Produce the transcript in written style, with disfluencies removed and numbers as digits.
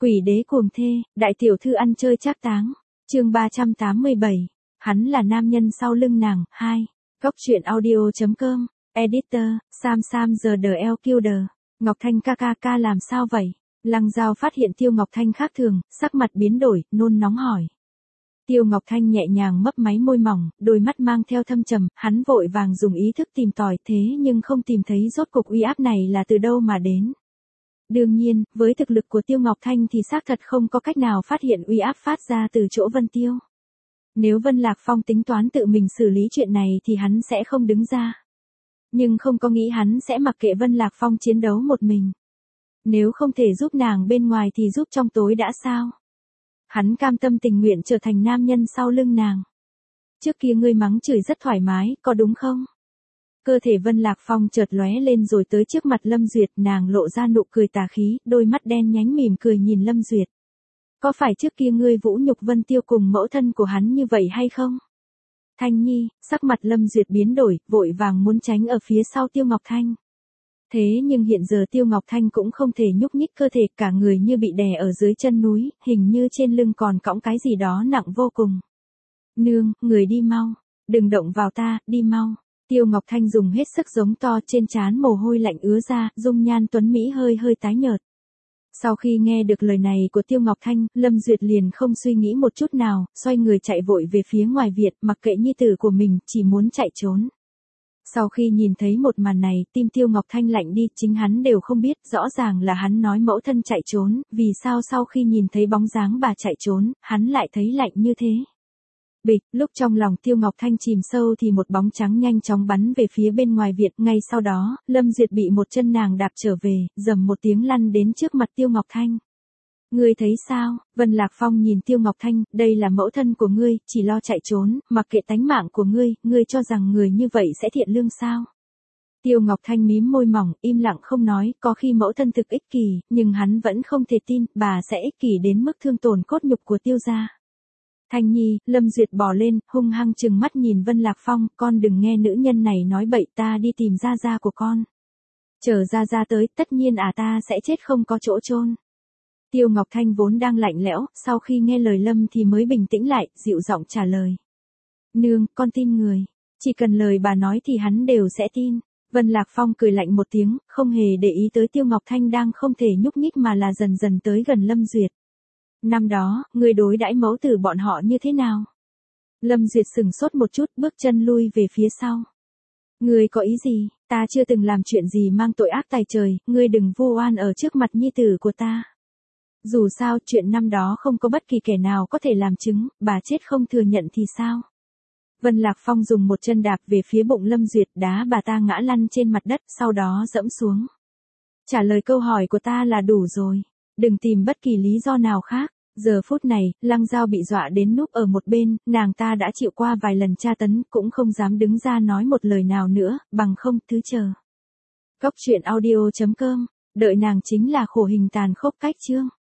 Quỷ đế cuồng thê, đại tiểu thư ăn chơi trác táng. Chương 387. Hắn là nam nhân sau lưng nàng. 2. Góc truyện audio.com. Editor, Sam the LQder. Ngọc Thanh ca làm sao vậy? Lăng Dao phát hiện Tiêu Ngọc Thanh khác thường, sắc mặt biến đổi, nôn nóng hỏi. Tiêu Ngọc Thanh nhẹ nhàng mấp máy môi mỏng, đôi mắt mang theo thâm trầm, hắn vội vàng dùng ý thức tìm tòi thế nhưng không tìm thấy rốt cục uy áp này là từ đâu mà đến. Đương nhiên, với thực lực của Tiêu Ngọc Thanh thì xác thật không có cách nào phát hiện uy áp phát ra từ chỗ Vân Tiêu. Nếu Vân Lạc Phong tính toán tự mình xử lý chuyện này thì hắn sẽ không đứng ra. Nhưng không có nghĩ hắn sẽ mặc kệ Vân Lạc Phong chiến đấu một mình. Nếu không thể giúp nàng bên ngoài thì giúp trong tối đã sao? Hắn cam tâm tình nguyện trở thành nam nhân sau lưng nàng. Trước kia ngươi mắng chửi rất thoải mái, có đúng không? Cơ thể Vân Lạc Phong chợt lóe lên rồi tới trước mặt Lâm Duyệt, nàng lộ ra nụ cười tà khí, đôi mắt đen nhánh mỉm cười nhìn Lâm Duyệt. Có phải trước kia ngươi vũ nhục Vân Tiêu cùng mẫu thân của hắn như vậy hay không? Thanh Nhi, sắc mặt Lâm Duyệt biến đổi, vội vàng muốn tránh ở phía sau Tiêu Ngọc Thanh. Thế nhưng hiện giờ Tiêu Ngọc Thanh cũng không thể nhúc nhích cơ thể, cả người như bị đè ở dưới chân núi, hình như trên lưng còn cõng cái gì đó nặng vô cùng. Nương, người đi mau, đừng động vào ta, đi mau. Tiêu Ngọc Thanh dùng hết sức giống to, trên trán mồ hôi lạnh ứa ra, dung nhan tuấn mỹ hơi tái nhợt. Sau khi nghe được lời này của Tiêu Ngọc Thanh, Lâm Duyệt liền không suy nghĩ một chút nào, xoay người chạy vội về phía ngoài viện, mặc kệ nhi tử của mình, chỉ muốn chạy trốn. Sau khi nhìn thấy một màn này, tim Tiêu Ngọc Thanh lạnh đi, chính hắn đều không biết, rõ ràng là hắn nói mẫu thân chạy trốn, vì sao sau khi nhìn thấy bóng dáng bà chạy trốn, hắn lại thấy lạnh như thế. Bịch, lúc trong lòng Tiêu Ngọc Thanh chìm sâu thì một bóng trắng nhanh chóng bắn về phía bên ngoài viện, ngay sau đó, Lâm Duyệt bị một chân nàng đạp trở về, rầm một tiếng lăn đến trước mặt Tiêu Ngọc Thanh. Ngươi thấy sao? Vân Lạc Phong nhìn Tiêu Ngọc Thanh, đây là mẫu thân của ngươi, chỉ lo chạy trốn, mặc kệ tánh mạng của ngươi cho rằng người như vậy sẽ thiện lương sao? Tiêu Ngọc Thanh mím môi mỏng, im lặng không nói, có khi mẫu thân thực ích kỷ, nhưng hắn vẫn không thể tin, bà sẽ ích kỷ đến mức thương tổn cốt nhục của Tiêu gia. Thanh Nhi, Lâm Duyệt bò lên, hung hăng trừng mắt nhìn Vân Lạc Phong, con đừng nghe nữ nhân này nói bậy, ta đi tìm gia của con. Chờ gia tới, tất nhiên ta sẽ chết không có chỗ chôn. Tiêu Ngọc Thanh vốn đang lạnh lẽo, sau khi nghe lời Lâm thì mới bình tĩnh lại, dịu giọng trả lời. Nương, con tin người. Chỉ cần lời bà nói thì hắn đều sẽ tin. Vân Lạc Phong cười lạnh một tiếng, không hề để ý tới Tiêu Ngọc Thanh đang không thể nhúc nhích mà là dần dần tới gần Lâm Duyệt. Năm đó, người đối đãi mẫu tử bọn họ như thế nào? Lâm Duyệt sửng sốt một chút, bước chân lui về phía sau. Ngươi có ý gì? Ta chưa từng làm chuyện gì mang tội ác tày trời, ngươi đừng vu oan ở trước mặt nhi tử của ta. Dù sao, chuyện năm đó không có bất kỳ kẻ nào có thể làm chứng, bà chết không thừa nhận thì sao? Vân Lạc Phong dùng một chân đạp về phía bụng Lâm Duyệt, đá bà ta ngã lăn trên mặt đất, sau đó dẫm xuống. Trả lời câu hỏi của ta là đủ rồi. Đừng tìm bất kỳ lý do nào khác. Giờ phút này, Lăng Dao bị dọa đến núp ở một bên, nàng ta đã chịu qua vài lần tra tấn, cũng không dám đứng ra nói một lời nào nữa, bằng không, thứ chờ. Góc truyện audio.com, đợi nàng chính là khổ hình tàn khốc cách chương.